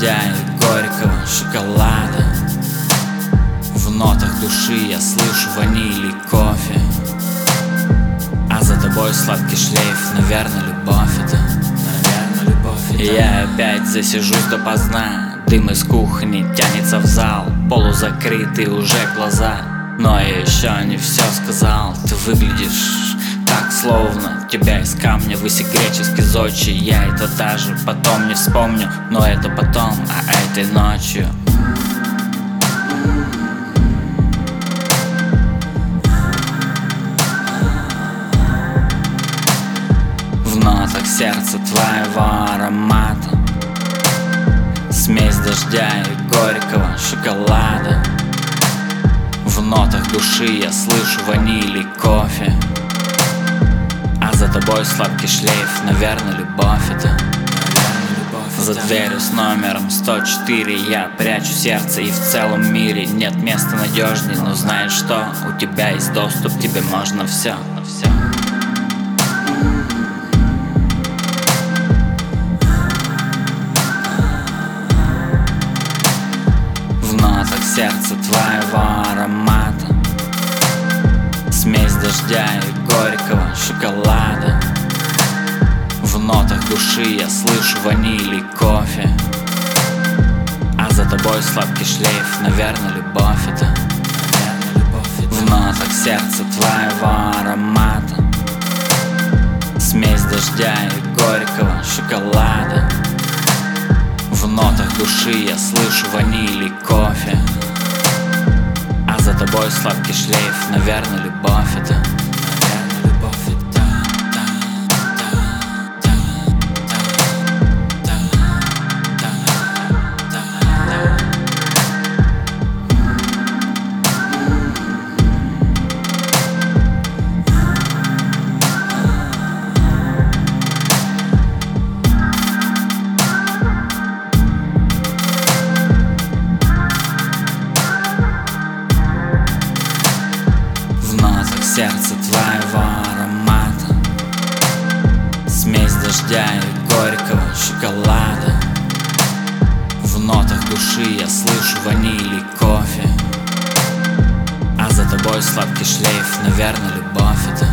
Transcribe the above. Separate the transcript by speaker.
Speaker 1: дождя и горького шоколада. В нотах души я слышу ваниль и кофе, а за тобой сладкий шлейф, наверное, любовь это. И я опять засижусь допоздна. Дым из кухни тянется в зал, полузакрытые уже глаза. Но я еще не все сказал. Ты выглядишь так, словно тебя из камня высек греческий зодчий. Я это даже потом не вспомню, но это потом, а этой ночью. В нотах сердца твоего аромата, смесь дождя и горького шоколада. В нотах души я слышу ваниль и кофе, а за тобой сладкий шлейф, наверное, любовь это. За дверью с номером 104 я прячу сердце, и в целом мире нет места надежней. Но знаешь что? У тебя есть доступ, тебе можно все. В нотах сердца твоего аромата, смесь дождя и горького шоколада. В нотах души я слышу ваниль и кофе, а за тобой сладкий шлейф, наверное, любовь это. В нотах сердца твоего аромата, смесь дождя и горького шоколада. В нотах души я слышу ваниль и кофе, а за тобой сладкий шлейф, наверное, любовь это. Сердце твоего аромата, смесь дождя и горького шоколада. В нотах души я слышу ваниль и кофе, а за тобой сладкий шлейф, наверное, любовь это.